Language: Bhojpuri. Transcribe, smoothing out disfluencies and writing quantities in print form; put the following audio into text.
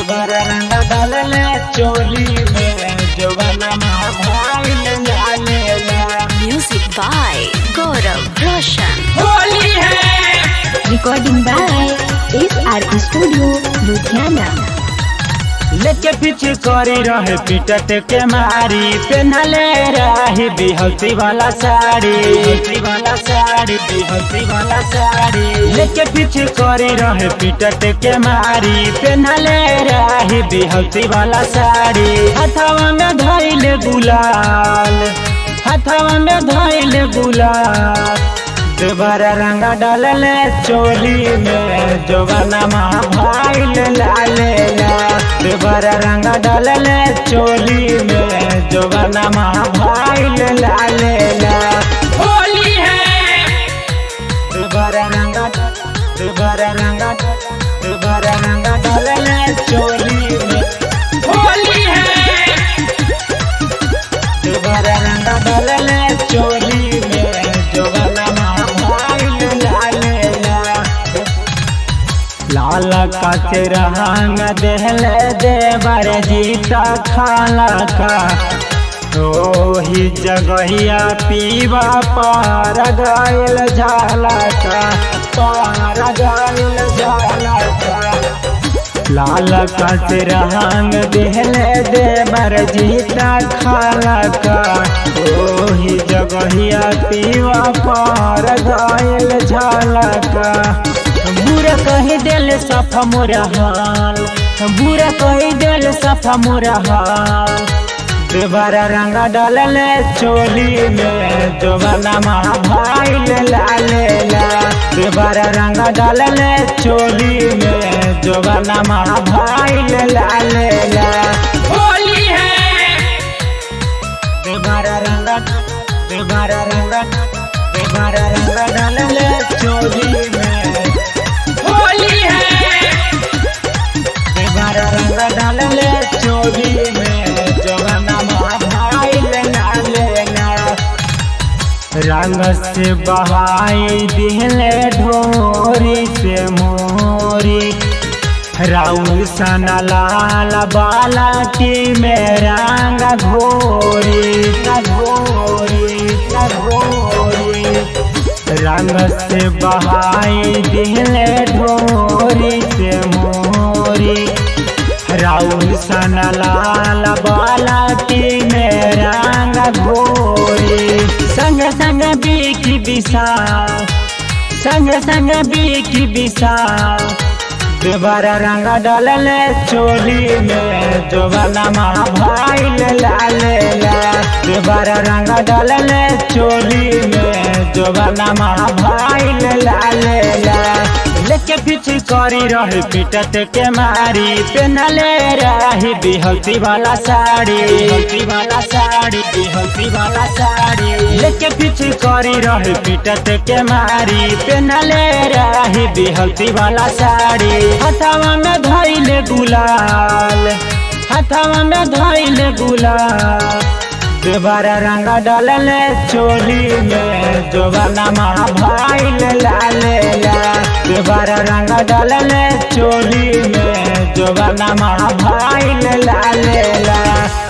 दोबारा रंग डालले चोली में जवाना भाईल लालेला। Music by Gaurav Roshan. होली है recording by SR studio Ludhiana. लेके पीछे करे रहे पिटत के मारी पहनले रही बिहती वाला साड़ी बिहती वाला साड़ी लेके पीछे करे रहे पिटत के मारी पहनले रही बिहती वाला साड़ी हथवा में धइले गुलाल दोबारा रंग डालले चोली में जवाना भाईल लालेला। दोबारा रंग डालले चोली में जवाना भाईल लालेला। होली है दोबारा रंग डालले चोली में। होली है दोबारा रंग डालले चोली में जवाना भाईल लालेला। लाल काचे रंग देहले देवर जीता खाला का ही जगहिया पीवा पार गायल झाला का लाल काचे रंग देहले देवर जीता खाला का ही जगहिया पीवा पार गायल झाला का। बुरा कही दिल सफा मोरा हाल दोबारा रंग डालले चोली में जवाना भाईल लालेला। दोबारा रंग डालले चोली में जवाना भाईल लालेला। होली है दोबारा रंग डालले चोली में। होली है दोबारा रंग डालले चोली में जवाना भाईल लालेला। रंग से बहाई दिहले ढोरी से मोरी राउर सना लाल बालाटी में रंग घोरी रंग से बहाई दिहले ढोरी से मोरी राउर सना लाल बालाटी में रंग घोरी संग संग बीकी विशाल दोबारा रंग डालले चोली में जवाना भाईल लालेला। दोबारा रंग डालले चोली में जवाना भाईल लालेला। लेके पीछे करी रहे पिटत के मारी पहनले रही बिहती वाला साड़ी लेके पीछे करी रहे पिटत के मारी पहनले रही बिहती वाला साड़ी हथवा में धइले गुलाल दोबारा रंग डालले चोली में जवाना भाईल लालेला। दोबारा रंग डालले चोली में जवाना भाईल लालेला।